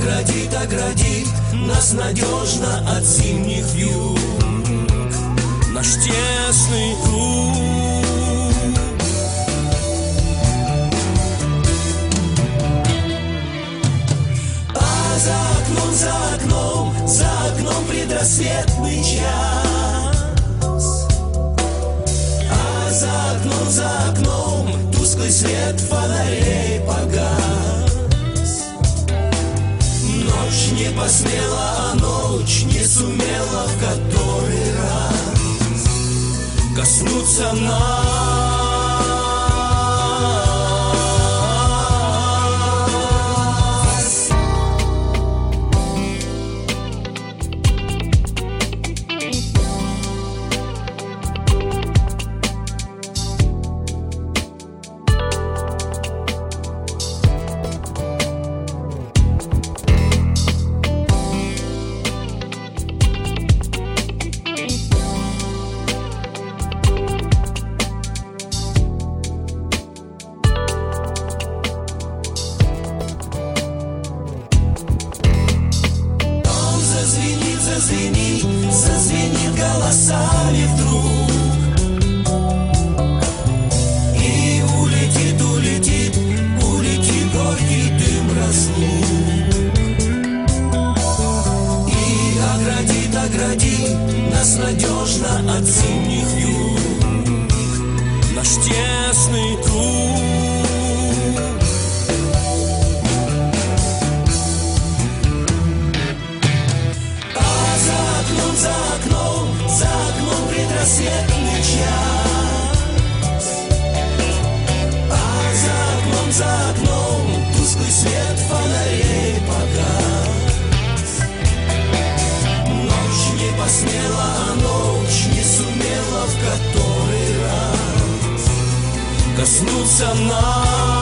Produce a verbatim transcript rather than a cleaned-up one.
оградит, оградит нас надежно от зимних вьюг наш тесный круг. А за окном, за окном, за окном предрассветный час. А за окном, за окном тусклый свет фонарей погас. Ночь не посмела, а ночь не сумела в который раз коснуться нас. Зазвенит, зазвенит голосами вдруг, и улетит, улетит, улетит горький дым разлук. И оградит, оградит нас надежно от зимних вьюг наш тесный круг. За окном, за окном предрассветный час. А за окном, за окном тусклый свет фонарей погас. Ночь не посмела, а ночь не сумела в который раз коснуться нас.